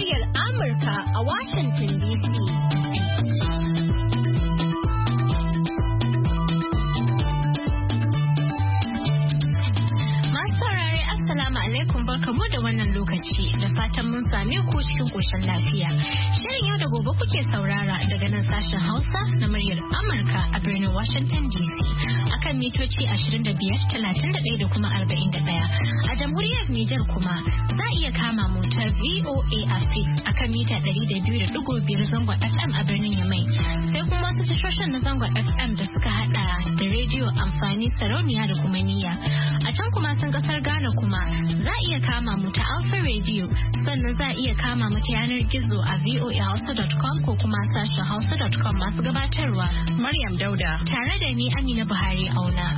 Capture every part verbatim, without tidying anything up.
muryar Amurka a Washington D C. Masu saurare Assalamu alaikum barkamu da wannan lokaci da fatan mun same ku cikin koshin lafiya. Shirin yau da gobe kuke saurara daga nan sashen Hausa na muryar Amurka a birnin Washington D C. Akan mitoci ashirin da biyar, talatin da ɗaya da kuma arba'in da ɗaya. A jamhuriyar Nijar kuma za a iya kama mu ta V O A Africa akan mita ɗari da biyu da ɗigo biyar zangon F M a birnin Yamai. Sai kuma wasu tashoshin na zangon F M da suka hada da rediyo amfani sarauniya da kuma niyya. A can kuma sun kasar Ghana kuma za a iya kama mu ta Alpha Radio sannan za a iya kama mu ta yanar gizo a v o a hausa dot com ko kuma sashen hausa dot com masu gabatarwa Maryam Dauda tare da ni Amina Buhari Auna.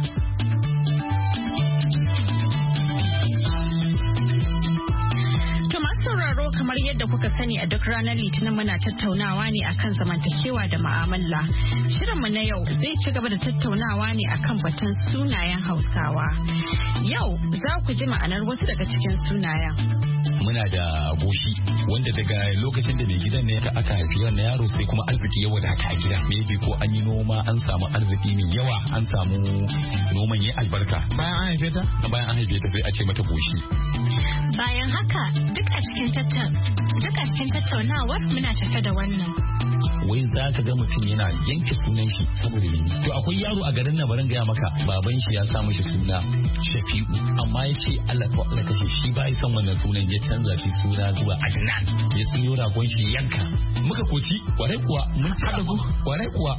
Kamar yadda kuka sani a duk ranar Litinin muna tattaunawa ne akan zamantakewa da mu'amala. Shirinmu na yau zai ci gaba da tattaunawa ne akan batun sunayen Hausawa. Yau za ku ji ma'anar wasu daga cikin sunayen. Muna da goshi wanda daga lokacin da mai gidan ne aka haifi wannan yaro sai kuma arziki ya wadata a gida. Maybe ko an yi noma an samu arziki mai yawa an samu noman ya albarka. Bayan an haife ta? Bayan an haife ta sai a ce mata goshi. Bayan haka duk a cikin duk a cikin tattaunawar muna tafe da wannan. Wai za ka ga mutum yana yanke sunan shi saboda mene? To akwai yaro a garin nan barin gaya maka baban shi ya sa mishi suna Shafi'u amma ya ce Allah ko Allah kashe shi ba ya san wannan sunan ya canza shi suna zuwa Adnan. Ya siyo ragon shi yanka. Muka koci kwarai kuwa mun haɗa ku kwarai kuwa.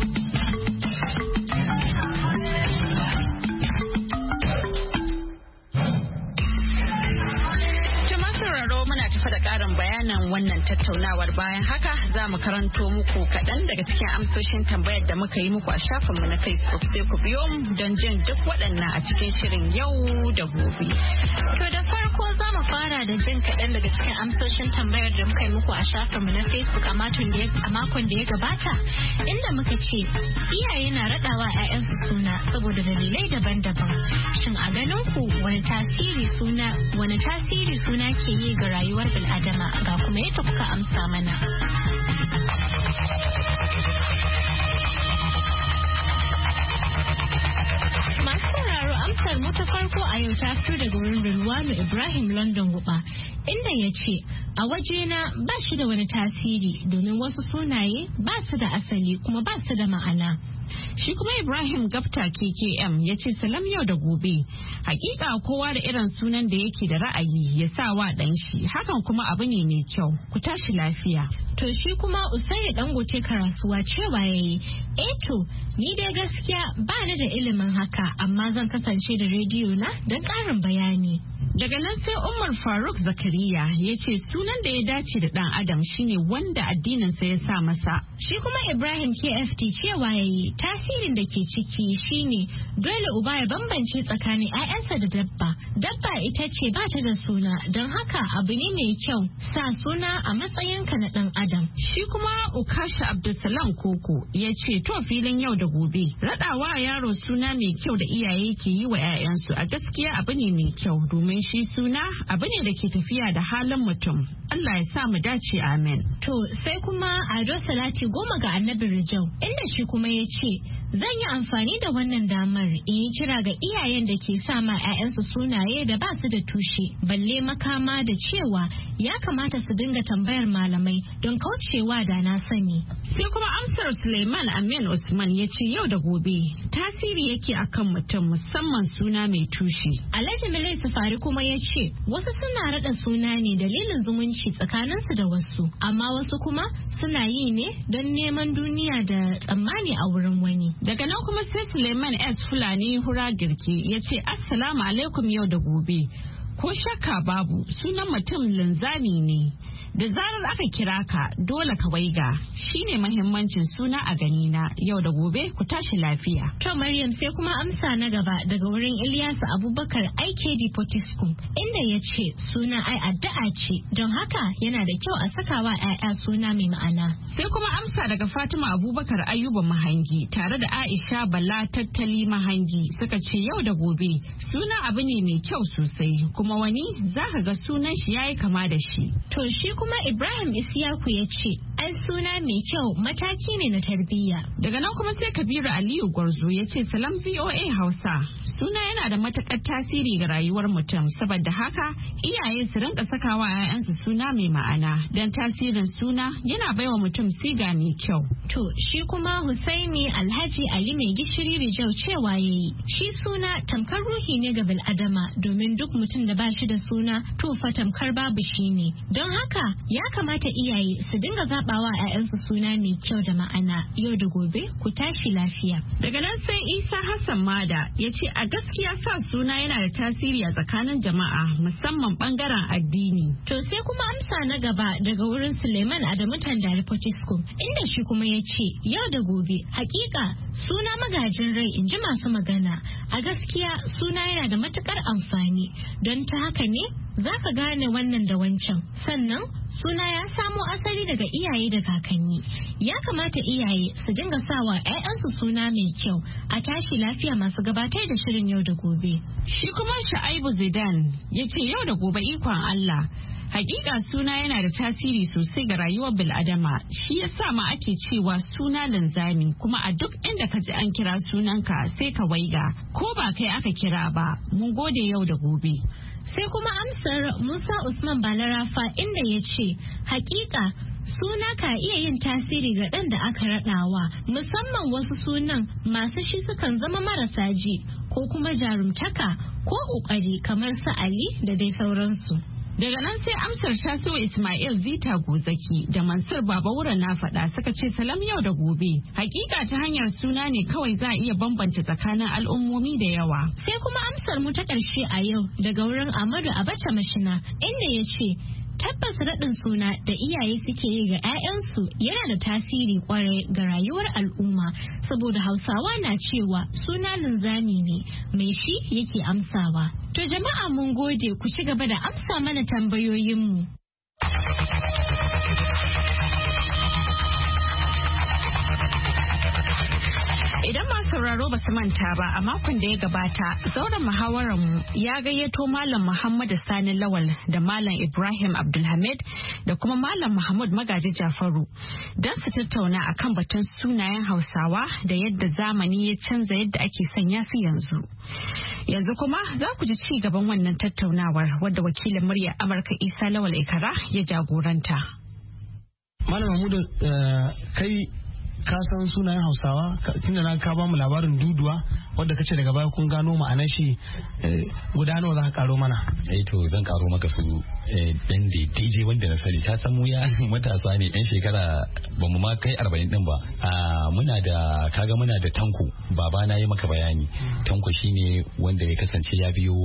Bayanan wannan tattaunawar bayan haka za mu karanto muku kaɗan daga cikin amsoshin tambayar da muka yi muku a shafinmu na Facebook sai ku biyo mu don jin duk waɗannan a cikin shirin yau da gobe. To da farko za mu fara da jin kaɗan daga cikin amsoshin tambayar da muka yi muku a shafinmu na Facebook a makon da ya gabata inda muka ce iyaye na raɗawa 'ya'yansu suna saboda dalilai daban-daban. Shin a ganin ku wani tasiri suna wani tasiri suna ke yi ga rayuwar bil'adama? Ga kuma yadda kuka amsa mana. Masu sauraro amsar mu ta farko a yau ta fito daga wurin Rilwanu Ibrahim London Guba inda ya ce a wajena ba shi da wani tasiri domin wasu sunaye ba su da asali kuma ba su da ma'ana. Shi kuma Ibrahim Gafta K K M ya ce salam yau da gobe. Hakika kowa da irin sunan da yake da ra'ayi ya sa wa ɗan shi hakan kuma abu ne mai kyau. Ku tashi lafiya. To shi kuma Usaini Dangote Karasuwa cewa yayi eh to ni dai gaskiya ba ni da ilimin haka amma zan kasance da rediyo na don ƙarin bayani. Daga nan sai Umar Faruk Zakariya ya ce sunan da ya dace da ɗan adam shine wanda addininsa ya sa masa. Shi kuma Ibrahim K F T cewa yayi tasirin da ke ciki shine dole uba ya bambance tsakanin 'ya'yansa da dabba. Dabba ita ce ba ta da suna don haka abu ne mai kyau sa suna a matsayinka na ɗan adam. Shi kuma Ukasha Abdulsalam Koko ya ce to filin yau da gobe raɗawa yaro suna mai kyau da iyaye ke yi wa 'ya'yansu a gaskiya abu ne mai kyau domin shi suna abu ne da ke tafiya da halin mutum. Allah ya sa mu dace amen. To sai kuma Ado Salati goma ga Annabi Rijau inda shi kuma ya ce zan yi amfani da wannan damar in yi kira ga iyayen da ke sa ma 'ya'yansu sunaye da ba su da tushe balle makama da cewa ya kamata su dinga tambayar malamai don kaucewa da na sani. Sai kuma amsar Suleiman Amin Usman ya ce yau da gobe tasiri yake akan mutum musamman suna mai tushe. Alhaji Milai Safari kuma ya ce wasu suna rada suna ne dalilin zumunci tsakaninsu da wasu amma wasu kuma suna yi ne don neman duniya da tsammani a wurin wani. Daga nan kuma sai Suleiman S Fulani Hura Girki ya ce assalamu alaikum yau da gobe. Ko shakka babu sunan mutum linzami ne. Da zarar aka kira ka dole ka waiga shine mahimmancin suna a ganina yau da gobe ku tashi lafiya. To Maryam sai kuma amsa na gaba daga wurin Ilyasu Abubakar I K D Potiskum inda ya ce suna ai addu'a ce don haka yana da kyau a sakawa 'ya'ya suna mai ma'ana. Sai kuma amsa daga Fatima Abubakar Ayuba Mahangi tare da Aisha Bala Tattali Mahangi suka ce yau da gobe suna abu ne mai kyau sosai kuma wani zaka ga sunan shi yayi kama da shi. To shi kuma kuma Ibrahim Isiyaku ya ce, ai suna mai kyau mataki ne na tarbiyya. Daga nan kuma sai Kabiru Aliyu Gwarzo ya ce salam V O A Hausa. Suna yana da matukar tasiri ga rayuwar mutum, saboda haka iyaye su rinka sakawa 'ya'yansu suna mai ma'ana don tasirin suna yana baiwa mutum siga mai kyau. To shi kuma Husaini Alhaji Ali mai gishiri Rijau cewa yayi, shi suna tamkar ruhi ne ga bil'adama, domin duk mutum da ba shi da suna to fa tamkar babu shi ne. Don haka ya kamata iyaye su dinga zabawa 'ya'yansu suna mai kyau da ma'ana. Yau da gobe ku tashi lafiya. Daga nan sai Isa Hassan Mada ya ce a gaskiya sa suna yana da tasiri a tsakanin jama'a, musamman bangaren addini. To sai kuma amsa na gaba daga wurin Suleiman Adamu Tandari Potiskum, inda shi kuma ya ce yau da gobe hakika suna magajin rai in ji masu magana. A gaskiya suna yana da matukar amfani, don ta haka ne za ka gane wannan da wancan. Sannan suna ya samo asali daga iyaye da kakanni. Ya kamata iyaye su dinga sawa 'ya'yansu suna mai kyau. A tashi lafiya masu gabatar da shirin yau da gobe. Shi kuma Sha'aibu Zidan ya ce yau da gobe ikon Allah. Hakika suna yana da tasiri sosai ga rayuwar bil'adama, shi yasa ma ake cewa suna linzami, kuma a duk inda ka ji an kira sunanka sai ka waiga, ko ba kai aka kira ba. Mun gode yau da gobe. Sai kuma amsar Musa Usman Balarafa inda ya ce hakika suna ka iya yin tasiri ga ɗan da aka raɗawa, musamman wasu sunan masu shi sukan zama marasa ji ko kuma jarumtaka ko ƙoƙari kamar su Ali da dai sauransu. Daga nan sai amsar Shasiwa Ismail Zita Gozaki da Mansur Babawura na faɗa suka ce salam yau da gobe. Hakika ta hanyar suna ne kawai za a iya bambanta tsakanin al'ummomi da yawa. Sai kuma amsar mu ta ƙarshe a yau daga wurin Amadu Abacha Mashina inda ya ce tabbas raɗin suna da iyaye suke yi ga 'ya'yansu yana da tasiri kwarai ga rayuwar al'umma, saboda Hausawa na cewa suna linzami ne mai shi yake amsawa. To jama'a mun gode, ku ci gaba da amsa mana tambayoyinmu. Idan masu sauraro ba su manta ba, a makon da ya gabata zauren muhawarar mu ya gayyato Malam Muhammadu Sani Lawal da Malam Ibrahim Abdulhamid da kuma Malam Muhammad Magaji Jafaru don su tattauna akan batun sunayen Hausawa da yadda zamani ya canza yadda ake sanya su yanzu. Yanzu kuma za ku ji ci gaban wannan tattaunawar wadda wakilin muryar Amurka Isa Lawal Ikara ya jagoranta. Malam Mahmudu, kai ka san sunayen Hausawa, tunda na ka ba mu labarin duduwa wadda kace daga baya kun gano ma'anar shi, guda nawa za ka karo mana? Eh to zan karo maka su dan da daidai wanda na sani. Ka san mu ya matasa ne yan shekara ba mu ma kai arba'in din ba. Muna da kaga muna da Tanko, baba na yi maka bayani. Tanko shine wanda ya kasance ya biyo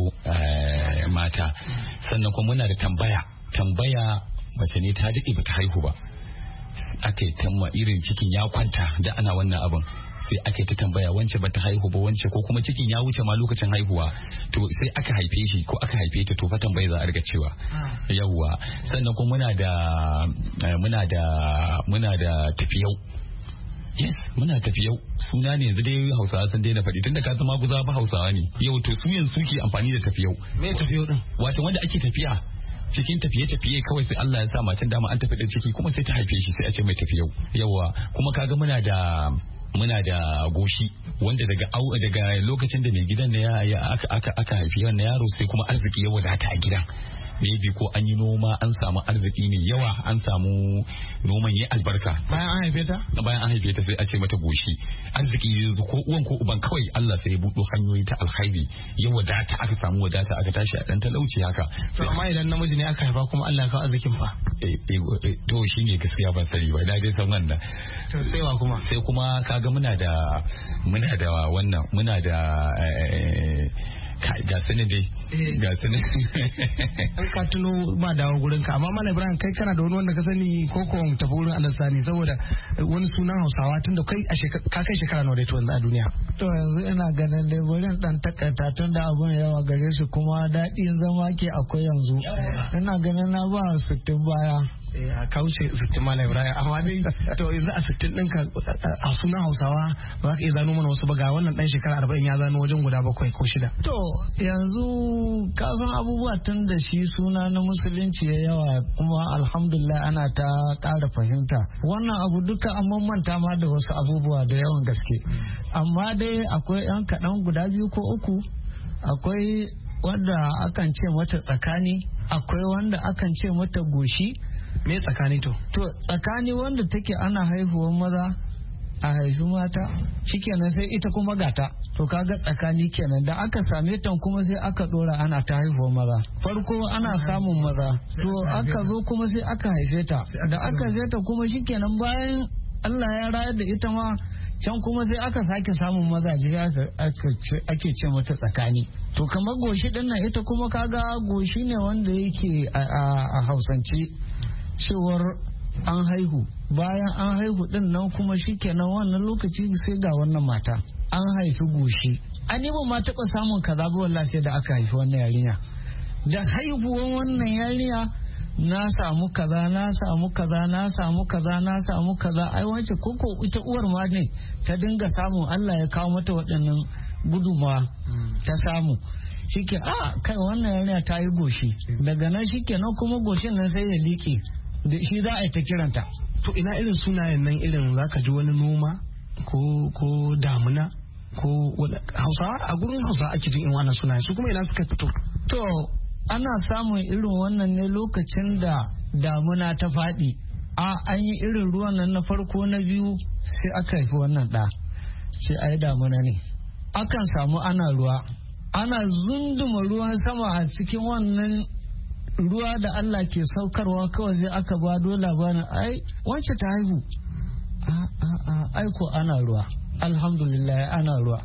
mata. Sannan kuma muna da tambaya. Tambaya mace ne ta daɗe ba ta haihu ba. Aka yi tamma irin cikin ya kwanta da ana wannan abin, sai aka yi ta tambaya wance bata haihu ba, wance ko kuma cikin ya wuce ma lokacin haihuwa, to sai aka haife shi ko aka haife ta, to fa tambaya za a riga cewa yawwa. Sannan kuma muna da muna da muna da tafiyau. Yes, muna tafiyau. Suna ne yanzu dai Hausawa sun daina faɗi, tunda ka zama guza ba Hausawa ne yau, to su yanzu suke amfani da tafiyau. Me tafiyau din? Wato wanda ake tafiya cikin tafiye-tafiye kawai, sai Allah ya sa macen dama an tafi da ciki kuma sai ta haife shi, sai a ce mai tafiyau. Yawa, kuma kaga muna da muna da goshi, wanda daga au daga lokacin da mai gidan ne ya aka aka aka haifi wannan yaro, sai kuma arziki ya wadata a gidan. Maybe ko an yi noma an samu arziki mai yawa, an samu noman ya albarka. Bayan an haife ta? Bayan an haife ta sai a ce mata goshi. Arziki yanzu ko uwan ko uban kawai Allah sai ya buɗo hanyoyi ta alkhairi, ya wadata, aka samu wadata, aka tashi a dan talauci haka. To amma idan namiji ne aka haifa kuma Allah ya kawo arzikin fa? Eh eh to shine gaskiya ban sani ba, na dai san wannan. To sai wa kuma? Sai kuma kaga muna da muna da wannan muna da ga sani dai ga sani an ka tuno ba dawo gurin ka. Amma Malam Ibrahim, kai kana da wani wanda ka sani ko ko tafi wurin Allah sani, saboda wani sunan Hausawa tunda kai a ka kai shekara nawa dai to yanzu a duniya? To yanzu ina ganin dai gurin dan takaita tunda abun yawa gare su kuma daɗin zama ke akwai yanzu. Ina ganin na ba sittin baya. ka wuce sittin ma na Ibrahim amma dai to yanzu a sittin ɗinka a sunan Hausawa ba za ka iya zano mana wasu ba ga wannan ɗan shekara arba'in ya zano wajen guda bakwai ko shida. To yanzu ka san abubuwa tun da shi suna na musulunci ya yawa kuma alhamdulillah ana ta ƙara fahimta wannan abu duka an manta ma da wasu abubuwa da yawan gaske amma dai akwai yan kaɗan guda biyu ko uku akwai wanda akan ce mata tsakani akwai wanda akan ce mata goshi. Me tsakani to? To tsakani wanda take ana haihuwar maza a haifi mata shikenan sai ita kuma gata to kaga tsakani kenan da aka same ta kuma sai aka dora ana ta haihuwar maza farko ana samun maza to aka zo kuma sai aka haife ta da aka haife ta kuma shikenan bayan Allah ya rayar da ita ma can kuma sai aka sake samun mazaje ake ce mata tsakani to kamar goshi din nan ita kuma kaga goshi ne wanda yake a Hausance cewar an haihu bayan an haihu din nan kuma shikenan wannan lokaci sai ga wannan mata an haifi goshi an ba ma taɓa samun kaza ba wallahi sai da aka haifi wannan yarinya da haihuwan wannan yarinya na samu kaza na samu kaza na samu kaza na samu kaza ai wace koko ita uwar ma ne ta dinga samun Allah ya kawo mata waɗannan guduma ta samu shike a kai wannan yarinya ta yi goshi daga nan shikenan kuma goshin nan sai ya liƙe da shi za a yi ta kiranta. To ina irin sunayen nan irin zaka ji wani noma ko ko damuna ko Hausawa a gurin Hausawa ake jin irin wannan sunayen su kuma ina suka fito. To ana samun irin wannan ne lokacin da damuna ta faɗi a an yi irin ruwan nan na farko na biyu sai aka haifi wannan ɗa sai ai damuna ne akan samu ana ruwa ana zunduma ruwan sama a cikin wannan ruwa da Allah ke saukarwa kawai sai aka ba do labarin ai wance ta haihu a a a ai ko ana ruwa alhamdulillah ana ruwa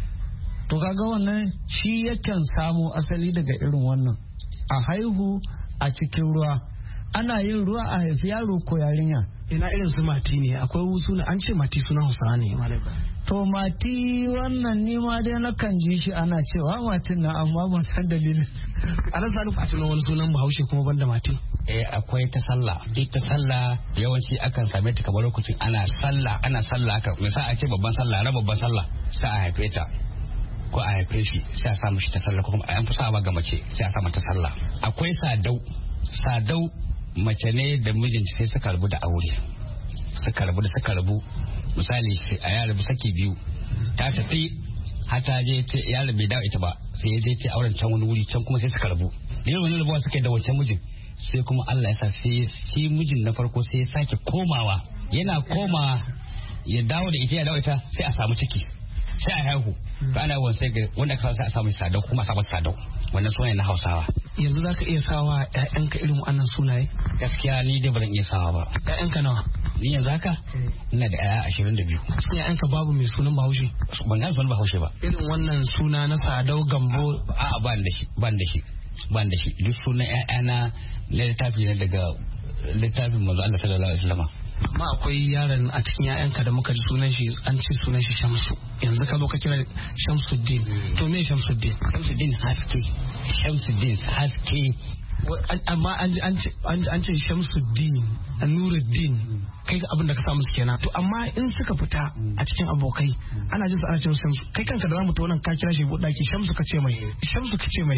to kaga wannan shi yakan samu asali daga irin wannan a haihu a cikin ruwa ana yin ruwa a haifi yaro ko yarinya ina irin su mati ne akwai suna an ce mati suna Hausawa ne to mati wannan ni ma dai na kan ji shi ana cewa matin na amma ban san dalilin a nan sanu a tunan wani sunan Bahaushe kuma banda mati eh akwai ta sallah duk ta sallah yawanci akan same ta kamar lokacin ana sallah ana sallah aka misali a ce babban sallah ra babban sallah sai a haife ta ko a haife shi sai a samu shi ta sallah ko kuma an fi sawa ga mace sai a samu ta sallah akwai sadau sadau mace ne da mijinta sai suka rabu da aure suka rabu da suka rabu misali a ya rabu saki biyu ta tafi har ta je ya bai dawo ita ba sai ya je ce auren can wani wuri can kuma sai suka rabu da yawan wani rabuwa suka yi da wancan mijin sai kuma Allah ya sa sai shi mijin na farko sai ya sake komawa yana komawa ya dawo da ita ya dawo ita sai a samu ciki sai a haihu to ana yawan sai wanda ka sai a samu sadau kuma a samu sadau wannan sunaye na Hausawa yanzu zaka iya sawa ƴaƴanka irin wannan sunaye gaskiya ni dai ba zan iya sawa ba ƴaƴanka nawa ni yanzu haka ina da ƴaƴa ashirin da biyu sai ƴaƴanka babu mai sunan Bahaushe ban ga sunan Bahaushe ba irin wannan suna na Sadau Gambo a'a ban da shi ban da shi ban da shi duk sunan ƴaƴana na littafi ne daga littafin manzo Allah sallallahu alaihi wasallam amma akwai yaron a cikin ƴaƴanka da muka ji sunan shi an ce sunan shi Shamsu yanzu ka zo ka kira Shamsuddin to me Shamsuddin Shamsuddin haske Shamsuddin haske amma an ce Shamsuddin Nuruddin kai ga abin da ka samu su kenan to amma in suka fita a cikin abokai ana jin su ana ce musu Shamsu kai kanka da zamu ta wannan ka kira shi buɗa ki Shamsu ka ce mai Shamsu ka ce mai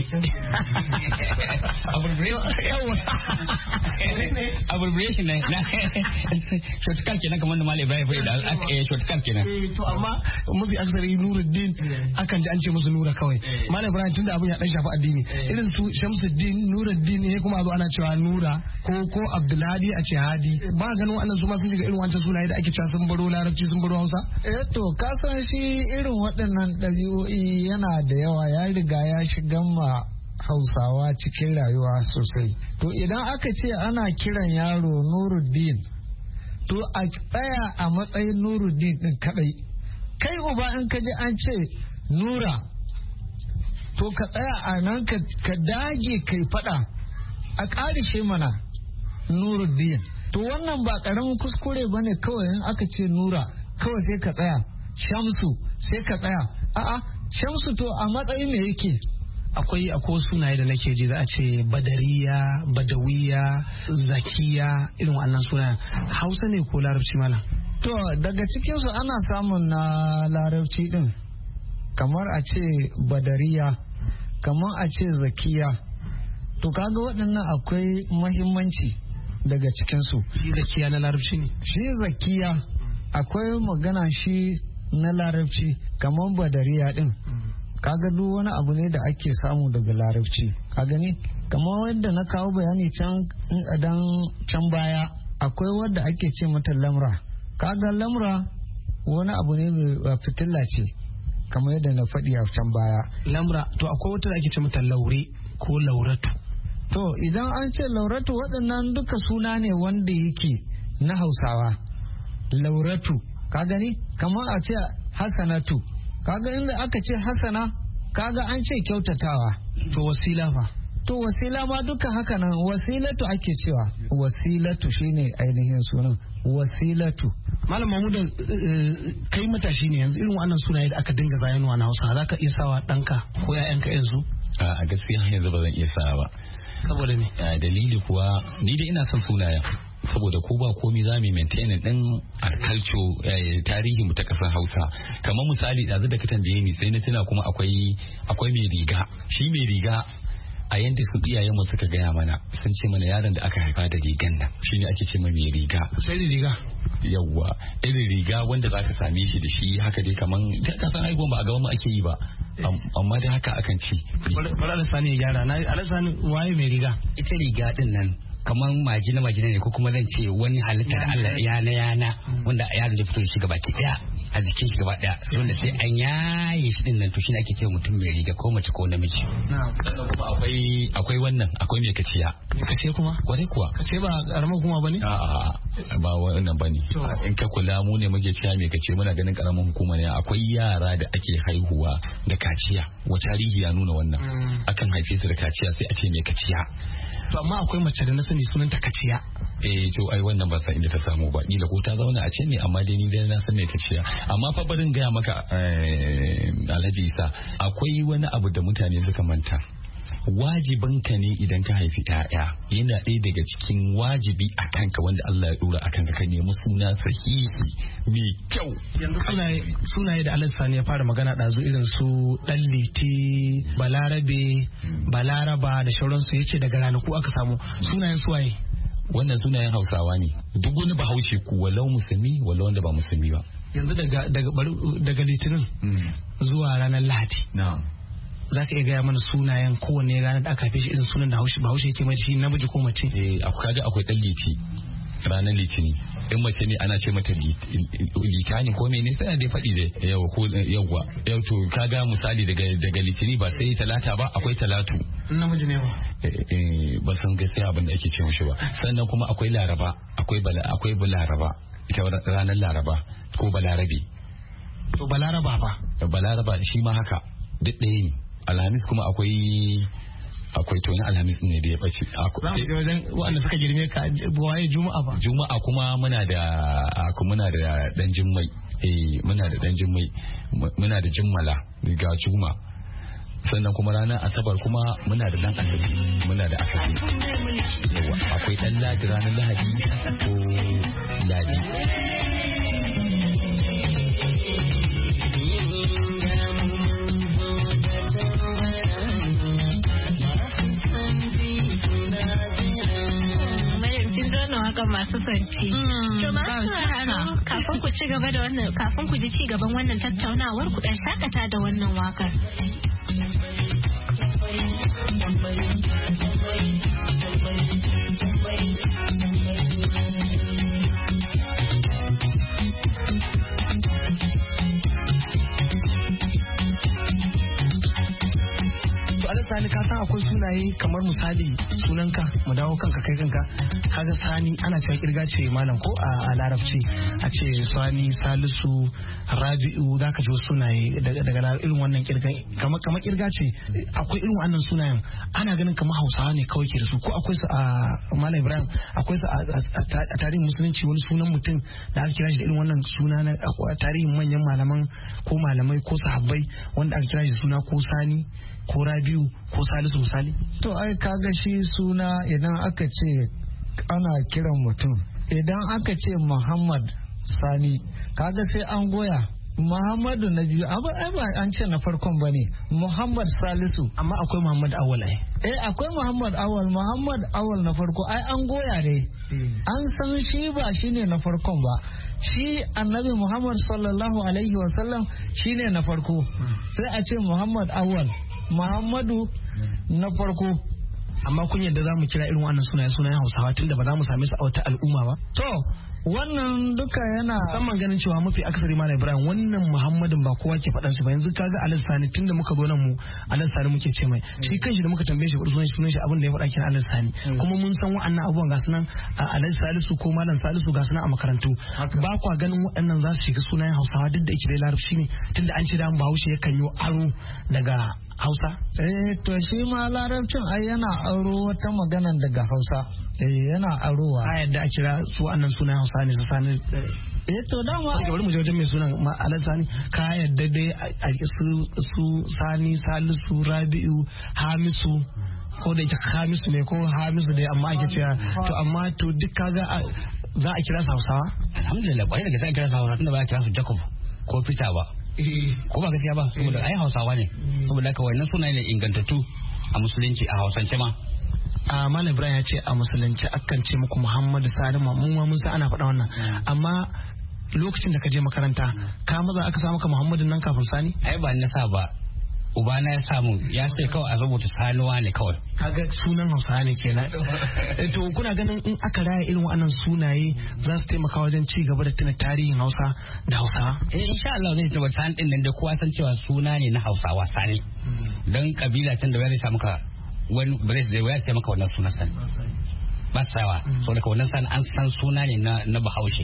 abbreviation ne na shortcut kenan kamar da Malam Ibrahim bai da eh shortcut kenan to amma mafi aksari Nuruddin akan ji an ce musu Nura kawai Malam Ibrahim tunda abin ya dan shafi addini irin su Shamsuddin Nuruddin ne kuma a zo ana cewa Nura ko ko Abdulhadi a ce Hadi ba ganin wannan su ma sun shiga irin wancan sunaye da ake cewa sun baro larabci sun baro Hausa eh to ka san shi irin waɗannan ɗabi'o'i yana da yawa ya riga ya shiga ma Hausawa cikin rayuwa sosai to idan aka ce ana kiran yaro Nuruddin to a tsaya a matsayin Nuruddin din kadai kai uba in ka ji an ce Nura to ka tsaya a nan ka dage kai fada a ƙarishe mana Nuruddin to wannan ba ƙaramin kuskure ba ne kawai in aka ce Nura kawai sai ka tsaya Shamsu sai ka tsaya a'a Shamsu to a matsayin me yake akwai akwai sunaye da nake ji za a ce badariya, badawiya, zakiya, irin wannan sunayen Hausa ne ko Larabci malam? To daga cikin su ana samun na Larabci din, kamar a ce badariya, kamar a ce zakiya. To kaga waɗannan akwai mahimmanci daga cikin su. Shi zakiya na Larabci ne? Shi zakiya akwai magana shi na Larabci, kamar badariya din. Kaga duk wani abu ne da ake samu daga Larabci, ka gani kamar wanda na kawo bayani can dan can baya, akwai wadda ake ce mata lamra. Kaga lamra wani abu ne mai fitilla ce, kamar yadda na faɗi a can baya. Lamra, to akwai wata da ake ce mata laure ko lauratu. To idan an ce lauratu, waɗannan duka suna ne wanda yake na Hausawa. Lauratu, ka gani kamar a ce Hassanatu. Kaga inda aka ce Hassana, kaga an ce kyautatawa. To wasila fa? To wasila ma duka haka nan, wasilatu ake cewa. Wasilatu shine ainihin sunan, wasilatu. Malam Mahmuda, kai matashi ne yanzu, irin wannan sunaye da aka dinga zayanuwa na Hausa, za ka iya sawa ɗanka ko ƴaƴanka yanzu? A gaskiya yanzu ba zan iya sawa ba. Saboda ne? Dalili kuwa ni dai ina son sunayen. Saboda ko ba komi za mu maintain din alculture tarihi mu ta kasar Hausa. Kamar misali ɗazu da ka tambaye ni sai na tuna kuma akwai akwai mai riga. Shi mai riga a yanda su iyayen mu suka gaya mana sun ce mana yaron da aka haifa da rigan nan shine ake ce mai riga. Sai riga. Yawwa, irin riga wanda zaka same shi da shi haka dai kaman ka san haihuwan ba a gaban mu ake yi ba. Amma dai haka akan ci. Bari Alasani ya gyara. Na Alasani waye mai riga? Ita riga din nan kamar majina majina ne ko kuma zan ce wani halittar Allah yana yana wanda yaro da fito da shi gaba ki daya a jikin shi gaba daya wanda sai an yaye shi din nan to shine ake cewa mutum mai riga ko mace ko namiji. Na'am. Sannan kuma akwai akwai wannan akwai mai kaciya. Mai kaciya kuma? Kwarai kuwa. Kaciya ba karamar hukuma bane? A'a ba wannan bane. In ka kula mu ne muke cewa mai kaciya muna ganin karamar hukuma ne, akwai yara da ake haihuwa da kaciya. Wa tarihi ya nuna wannan. Akan haife su da kaciya sai a ce mai kaciya. To amma akwai mace da na sani sunanta kaciya. Eh to ai wannan ba san inda ta samu ba, kila ko ta zauna a ce ne, amma dai ni dai na san me kaciya. Amma fa barin gaya maka Alhaji Isa, akwai wani abu da mutane suka manta. Wajibinka ne idan ka haifi ƴaƴa, yana ɗaya daga cikin wajibi a kanka wanda Allah ya dora a kanka, ka nemi suna sahihi mai kyau. Yanzu sunaye sunaye da Allah Sani ya fara magana ɗazu irin su ɗan liti, balarabe, balaraba da sauransu, yace daga ranaku aka samu sunayen suwaye. Wannan sunayen Hausawa ne, duk wani Bahaushe ku walau musulmi walau wanda ba musulmi ba. Yanzu daga daga daga litinin zuwa ranar Lahadi. Na'am. Za ka iya gaya mana sunayen kowanne ranar da aka haife shi, irin sunan da Bahaushe yake mai shi, namiji ko mace? Eh, akwai kaga akwai dan liti ranar litini, in mace ne ana ce mata litani ko mene sai dai faɗi dai yawa ko yawa yau to kaga misali daga daga litini ba sai talata ba, akwai talatu. Namiji ne ba? Eh, ba san gaskiya abin da ake ce mishi ba. Sannan kuma akwai laraba, akwai bala akwai balaraba, ita ranar laraba ko balarabe. To balaraba fa? Balaraba shi ma haka duk ɗaya ne. Alhamis kuma akwai akwai to alhamis ne da ya bace. Wajen wanda suka girme ka waye Juma'a ba? Juma'a kuma muna da muna da dan jimmai. Eh muna da dan jimmai, muna da jimmala ga Juma. Sannan kuma ranar Asabar kuma muna da dan Asabi, muna da Asabi. Yawa akwai dan Ladi ranar Lahadi ko Ladi. waƙar masu santi. To masu sauraro kafin ku ci gaba da wannan kafin ku ji ci gaban wannan tattaunawar ku dan shakata da wannan waƙar. Sani ka san akwai sunaye kamar misali sunanka mu dawo kanka kai kanka kaga Sani ana cewa kirga ce malam ko a larabci a ce Sani Salisu Rabi'u zaka ji sunaye daga daga irin wannan kirgan kamar kamar kirga ce akwai irin wannan sunayen ana ganin kamar Hausawa ne kawai ke da su ko akwai su a Malam Ibrahim akwai su a tarihin musulunci wani sunan mutum da aka kira shi da irin wannan suna na tarihin manyan malaman ko malamai ko sahabbai wanda aka kira shi suna ko Sani ko Rabiu ko Salisu misali? To ai kaga shi suna idan aka ce ana kiran mutum, idan aka ce Muhammad Sani kaga sai an goya Muhammadu na biyu, abu ai ba an ce na farkon ba ne, Muhammad Salisu. Amma akwai Muhammad Awal ai. Eh akwai Muhammad Awal, Muhammad Awal na farko ai an goya ne. An san shi ba shine na farkon ba. Shi Annabi Muhammad sallallahu alaihi wasallam shine na farko. Sai a ce Muhammad Awal, Muhammadu na farko. Amma kun yadda za mu kira irin wannan sunayen sunayen Hausawa tunda ba za mu same su a wata al'umma ba? To wannan duka yana musamman ganin cewa mafi akasari Malam Ibrahim wannan Muhammadin ba kowa ke faɗan shi ba. Yanzu kaga Alhaji Sani tunda muka zo nan mu Alhaji Sani muke ce mai, shi kanshi da muka tambaye shi sunan sunan shi abin da ya faɗa kenan Alhaji Sani, kuma mun san wa'annan abubuwan ga sunan Alhaji Salisu ko Malam Salisu ga sunan a makarantu. Ba kwa ganin waɗannan za su shiga sunayen Hausawa duk da ike dai Larabci ne tunda an ce da Bahaushe yakan yi aro daga Hausa? Eh to shi ma Larabcin ai yana aro wata magana daga Hausa. Eh yana arowa. A yadda a kira su wannan sunan Hausa ne su Sani. Eh to dama a bari mu je wajen mai sunan Alhaji Sani, ka yadda dai a su su Sani, Salisu, Rabi'u, Hamisu, ko da ita Hamisu ne ko Hamisu dai amma ake cewa to amma to duk kaga za a kira su Hausawa? Alhamdulillah kwarai da gaske a kira su Hausawa tunda ba a kira su Jacob ko Peter ba. Ko ba gaskiya ba saboda ai Hausawa ne, saboda haka wannan sunaye ne ingantattu a musulunci a Hausance ma. a Malam Ibrahim ya ce a musulunci akan ce muku Muhammadu Sani, mu ma mun san ana faɗa wannan, amma lokacin da ka je makaranta ka maza aka samu ka Muhammadu nan kafin Sani? Ai ba na sa ba, ubana ya samu ya sai kawai a rubuta Sanuwa ne kawai. Kaga sunan Hausa ne kenan. To kuna ganin in aka raya irin waɗannan sunaye za su taimaka wajen ci gaba da tuna tarihin Hausa da Hausawa? Eh insha Allah zai tabbata Sani din nan da kowa san cewa suna ne na Hausawa Sani. Dan kabila can da wani sa maka wani bare da waya sai maka wannan sunan Sani. Ba sawa. So daga wannan Sani an san suna ne na na Bahaushe.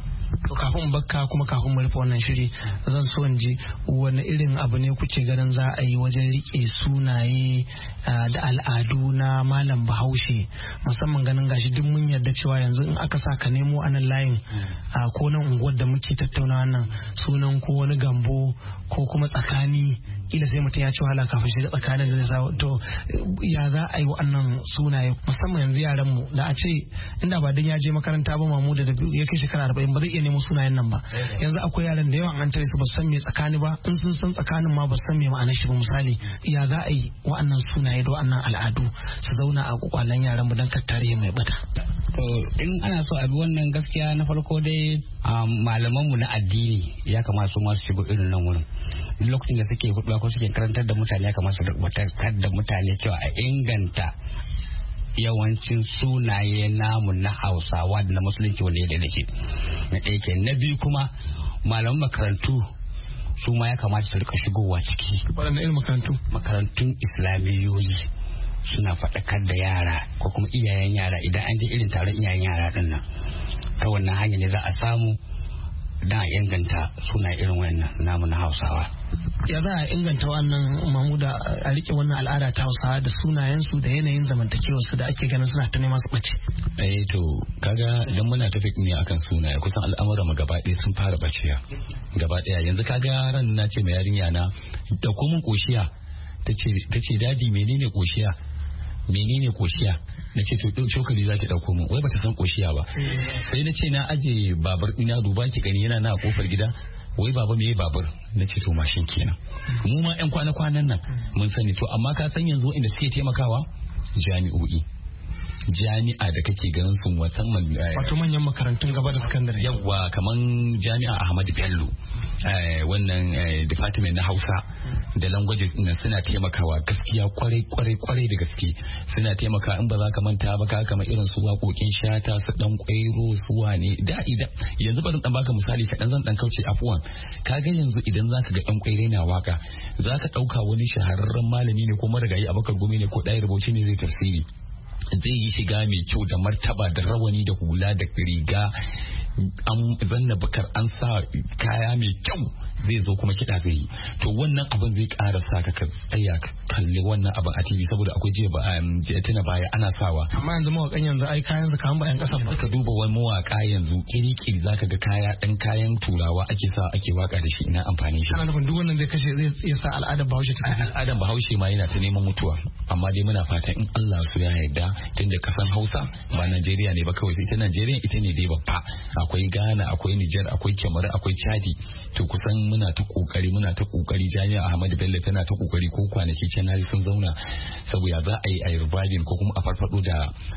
To kafin bakka kuma kafin mu rufe wannan shiri zan so in ji wani irin abu ne kuke ganin za a yi wajen rike sunaye da al'adu na Malam Bahaushe, musamman ganin gashi duk mun yarda cewa yanzu in aka sa ka nemo anan layin ko nan unguwar da muke tattauna nan sunan ko wani Gambo ko kuma Tsakani, kila sai mutum ya ci wahala kafin shi da Tsakanin da zai to ya za a yi wa'annan sunaye musamman yanzu yaran mu da a ce inda ba dan ya je makaranta ba Mamuda da ya kai shekara arba'in ba zai iya nemo sunayen nan ba. Yanzu akwai yaran da yawan an tare su ba san me Tsakani ba, in sun san Tsakanin ma ba san me ma'anar shi ba misali. Ya za a yi wa'annan sunaye da wa'annan al'adu su zauna a kwakwalen yaran mu dan kar tarihi mai bata? To in ana so a bi wannan gaskiya na farko dai malaman mu na addini ya kamata su ma su shigo irin nan wurin. Lokacin da suke hudu ko suke karantar da mutane ya kamata su rubutar da mutane cewa a inganta yawancin sunaye namu na Hausawa da na Musulunci wanda ya da shi. Na ɗaya ke na biyu kuma malaman makarantu su ma ya kamata su rika shigowa ciki. Waɗanne irin makarantu? Makarantun Islamiyoyi suna faɗakar da yara ko kuma iyayen yara idan an je irin taron iyayen yara din nan. Ta wannan hanya ne za a samu da inganta suna irin wannan namu na Hausawa. Ya za a inganta wannan Mamuda a rike wannan al'ada ta Hausawa da sunayensu da yanayin zamantakewarsu da ake ganin suna ta nema su ɓace? Eh to kaga idan muna tafi ne akan sunaye kusan al'amuran mu gaba ɗaya sun fara baciya gaba ɗaya. Yanzu kaga ran na ce mai yarinya na da kuma koshiya tace dadi menene koshiya menene koshiya na ce to cokali za ki dauko mu wai bata san koshiya ba. Sai na ce na aje babur ina duba ki gani yana na kofar gida, wai baba me babur na ce to mashin kenan. Mu ma yan kwana kwanan nan mun sani to amma ka san yanzu inda suke taimakawa jami'o'i jami'a da kake ganin sun musamman wato manyan makarantun gaba da sakandare yawa kaman jami'a Ahmadu Bello wannan department na Hausa da languages din suna taimakawa gaskiya kwarai kwarai kwarai da gaske suna taimaka in ba za ka manta ba ka kamar irin su waƙoƙin Shata su dan kwairo su wane da idan yanzu bari dan baka misali kaɗan zan dan kauce afuwan kaga yanzu idan zaka ga dan kwaire na waka zaka dauka wani shahararren malami ne ko marigayi Abubakar Gumi ne ko ɗaya rubuci ne zai tafsiri zai yi shiga mai kyau da martaba da rawani da hula da riga an zanna bakar an sa kaya mai kyau zai zo kuma kiɗa zai yi to wannan abin zai ƙara sa ka tsaya kalli wannan abin a T V saboda akwai jiya ba jiya tana baya ana sawa amma yanzu mawakan yanzu ai kayan su kan ba yan ƙasa ba ka duba wani mawaka yanzu kiri-kiri zaka ga kaya ɗan kayan turawa ake sa ake waka da shi ina amfani shi ana nufin duk wannan zai kashe zai sa al'adar Bahaushe ta tafi al'adar Bahaushe ma yana ta neman mutuwa amma dai muna fatan in Allah su ya yarda tunda kasan Hausa ba Najeriya ne ba kawai sai ita Najeriya ita ne dai babba akwai Ghana akwai Niger akwai Cameroon akwai Chadi to kusan muna ta kokari muna ta kokari Jami'a Ahmadu Bello tana ta kokari ko kwanaki canali sun zauna saboda za a yi a reviving ko kuma a farfado da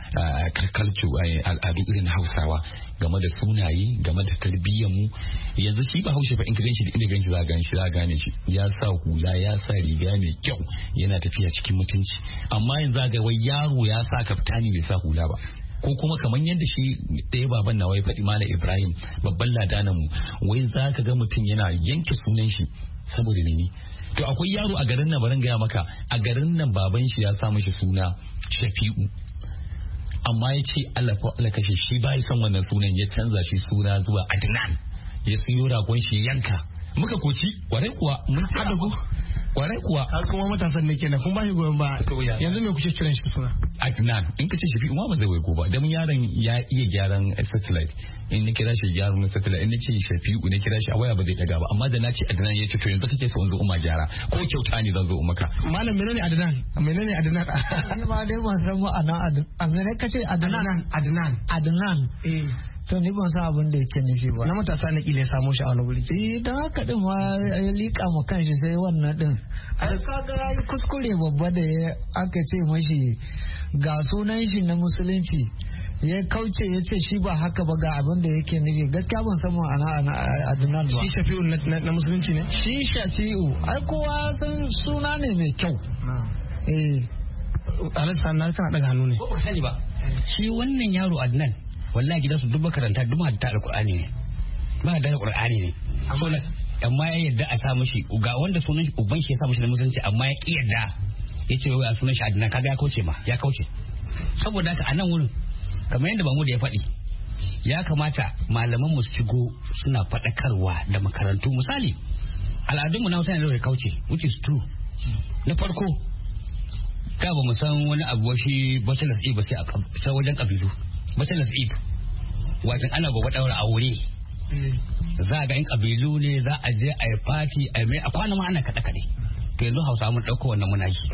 culture al'adu irin Hausawa game da sunaye game da tarbiyyar mu yanzu shi ba Haushe ba in ka ganshi da inda ganshi za gane shi za gane shi ya sa hula ya sa riga mai kyau yana tafiya cikin mutunci amma yanzu ga wai yaro ya sa kaftani bai sa hula ba ko kuma kamar yadda shi ɗaya baban na wai faɗi Malam Ibrahim babban ladanan mu wai za ka ga mutum yana yanke sunan shi saboda ne to akwai yaro a garin nan barin gaya maka a garin nan baban shi ya sa mishi suna Shafi'u amma ya ce Allah ko Allah kashe shi bai son wannan sunan ya canza shi suna zuwa Adnan ya siyo ragon shi yanka muka koci kwarai kuwa mun ci adago kwarai kuwa har kuma matasan ne kenan kun ba shi goyon ba yanzu me kuke kiran shi suna Adnan in kace shi kuma ba zai waigo ba dan yaron ya iya gyaran satellite in ni kira shi gyaran satellite in nace Shafi'u ne kira shi a waya ba zai daga ba amma da nace Adnan yace to yanzu kake so in zo umma gyara ko kyauta ne zan zo maka malam menene Adnan menene Adnan ni ma dai ban san mu anan Adnan kace Adnan Adnan Adnan eh to ni ban san abin da yake nufi ba na matasa na kila ya samu shi a wani wuri eh dan haka din ma ya lika ma kanshi sai wannan din a kaga yi kuskure babba da aka ce mashi ga sunan shi na musulunci ya kauce ya ce shi ba haka ba ga abin da yake nufi gaskiya ban san ana Adnan ba shi Shafi'u na musulunci ne shi Shafi'u ai kowa san suna ne mai kyau eh Alhaji na kana daga hannu ne ko ba sani ba shi wannan yaro Adnan wallahi gidansu duk makaranta duk hadda alqur'ani ne ba da alqur'ani ne amma amma ya yarda a sa mishi ga wanda sunan shi uban shi ya sa mishi na musulunci amma ya ki yarda yace wai a sunan shi Adnan kaga ya kauce ma ya kauce saboda haka a nan wurin kamar yadda Mahmud ya faɗi ya kamata malaman mu su shigo suna faɗakarwa da makarantu misali al'adunmu na Hausa ne da kauce which is true na farko ka ba mu san wani abu shi bachelor's eve sai a wajen kabilu bachelor's eve wajen ana gobe daura aure za a ga in kabilu ne za a je a yi fati a mai a kwana ma ana kaɗe kaɗe to yanzu Hausa mun ɗauko wannan muna yi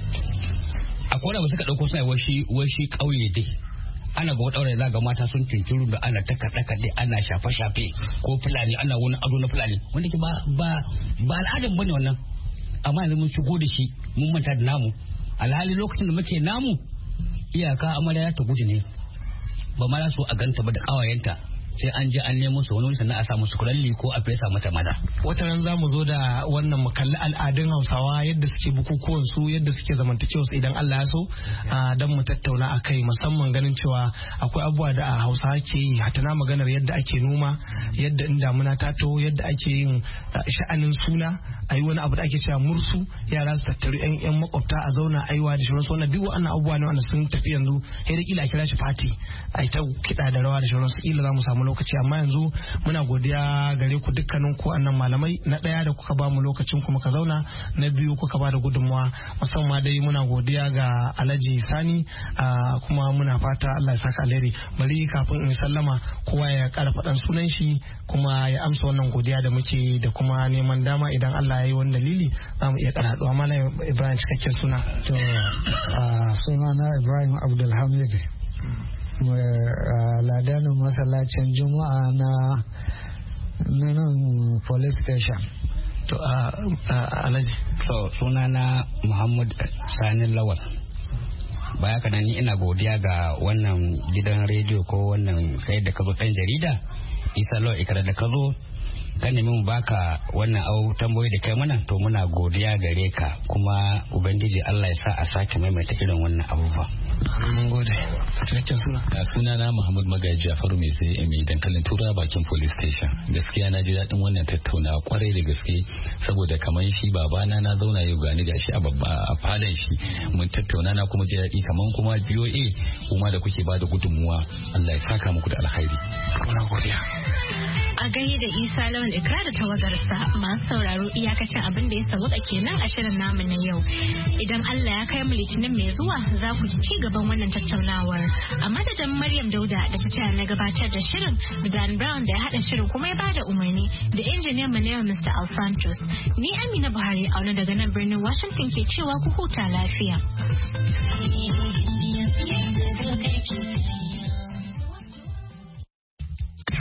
akwai da ba suka ɗauko suna washi washi ƙauye dai ana gobe daura za ga mata sun tintiru da ana ta kaɗe kaɗe ana shafe shafe ko fulani ana wani ado na fulani wanda ke ba ba ba al'adan bane wannan amma yanzu mun shigo da shi mun manta da namu alhali lokacin da muke namu iyaka amarya ta guji ne ba ma so a ganta ba da kawayenta sai an je an nemo su wani sannan a samu su kulalli ko a fesa mata maza. Wata ran za mu zo da wannan mu kalli al'adun Hausawa yadda suke bukukuwan su yadda suke zamantakewa su idan Allah ya so dan mu tattauna akai musamman ganin cewa akwai abubuwa da a Hausawa ke yi hatana maganar yadda ake noma yadda in damuna ta to yadda ake yin sha'anin suna ayi wani abu da ake cewa mursu yara su tattaru yan yan makwabta a zauna aiwa da shirin wannan duk wannan abubuwa ne wanda sun tafi yanzu sai da kila a kira shi fati ai ta kida da rawa da shirin su kila za mu samu lokaci amma yanzu muna godiya gare ku dukkanin ku annan malamai na daya da kuka ba mu lokacin ku muka zauna na biyu kuka ba da gudunmawa musamman dai muna godiya ga Alhaji Sani kuma muna fata Allah ya saka alheri bari kafin in sallama kowa ya kara faɗan sunan shi kuma ya amsa wannan godiya da muke da kuma neman dama idan Allah ya yi wani dalili za mu iya kara haɗuwa mana Ibrahim cikakken suna to suna na Ibrahim Abdulhamid ladanin masallacin juma'a na nan police station to alhaji so suna na Muhammad Sani Lawal baya kana ni ina godiya ga wannan gidan rediyo ko wannan kai da ka zo dan jarida Isa Lawal ikra da ka zo ka nemi mu baka wannan au tambayoyi da kai mana to muna godiya gare ka kuma ubangiji Allah ya sa a sake maimaita irin wannan abubuwa. Mun gode. Cikakken suna. Suna na Muhammad Magaji Jafaru mai sai mai dankalin tura bakin police station. Gaskiya na ji daɗin wannan tattaunawa kwarai da gaske saboda kamar shi babana na zauna yau gani gashi a babba a falon shi mun tattauna na kuma ji daɗi kamar kuma B O A kuma da kuke bada gudunmuwa Allah ya saka muku da alkhairi. Muna godiya. A gani da Isa Lawan Ikra da tawagarsa masu sauraro iyakacin abin da ya sauka kenan a shirin namu na yau. Idan Allah ya kai mu litinin mai zuwa za ku ci gaban wannan tattaunawar. A madadin Maryam Dauda da ta taya na gabatar da shirin da Dan Brown da ya haɗa shirin kuma ya bada umarni da injiniyan mu na Mister Al Santos. Ni Amina Buhari a wani daga nan birnin Washington ke cewa ku huta lafiya.